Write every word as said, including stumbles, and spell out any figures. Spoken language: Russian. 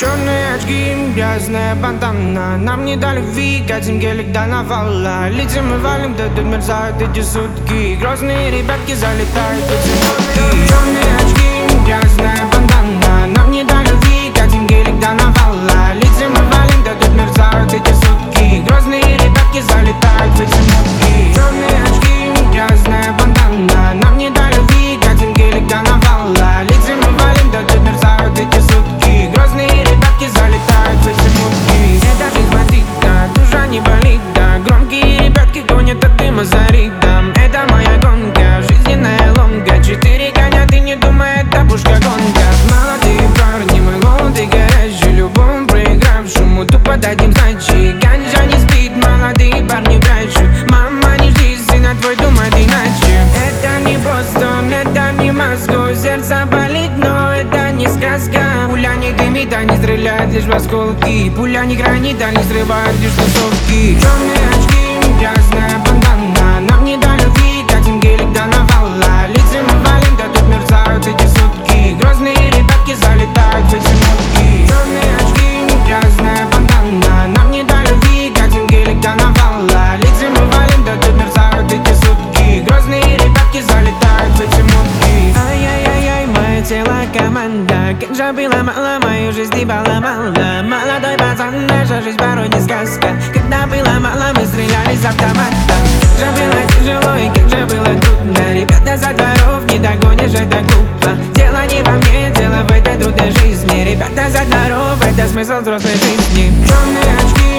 Черные очки, грязная бандана. Нам не до любви, катим гелик до навала. Летим и валим, да тут мерзают эти сутки. Грозные ребятки залетают в эти нотки. Черные очки, грязная бандана. Нам не до любви, катим гелик до навала. Летим и валим, да тут мерзают эти сутки. Грозные ребятки залетают в эти нотки. Черные очки, грязная бандана. Нам не до любви, катим гелик до навала. Летим и валим, да тут мерзают эти сутки. Грозные ребятки залетают в эти мутки. Это жизнь бандита, душа не болит, да. Громкие ребятки гонят от дыма за ритм. Это моя гонка, жизненная ломка. Четыре коня, ты не думай, это пушка гонка. Молодые парни, мы голоды горячие. Любому проигравшему тупо дадим сдачи. Ганджа не спит, молодые парни прячут. Мама, не жди, сына твой думает иначе. Это не Бостон, это не Москва. Сердце болит, но это не сказка. Пуля не дымит, а не стреляет лишь в осколки. Пуля не гранит, а не срывает лишь тусовки. Черные очки, грязная бандана. Нам не до любви, катим гелик до навала. Летим и валим, да тут мерзают эти сутки. Грозные ребятки залетают в эти нотки. Черные очки, грязная бандана. Нам не до любви, катим гелик до навала. Летим и валим, да тут мерзают эти сутки. Грозные ребятки залетают в эти нотки. Ай-яй-яй-яй, мое тело команда. Кинжа было мало, мою жизнь и поломала. Молодой пацан, наша жизнь порой не сказка. Когда было мало, мы стреляли с автомата. Кинжа было тяжело и кинжа было трудно. Ребята за дворов не догонишь, это глупо. Дело не во мне, дело в этой трудной жизни. Ребята за дворов, это смысл взрослой жизни. Черные очки,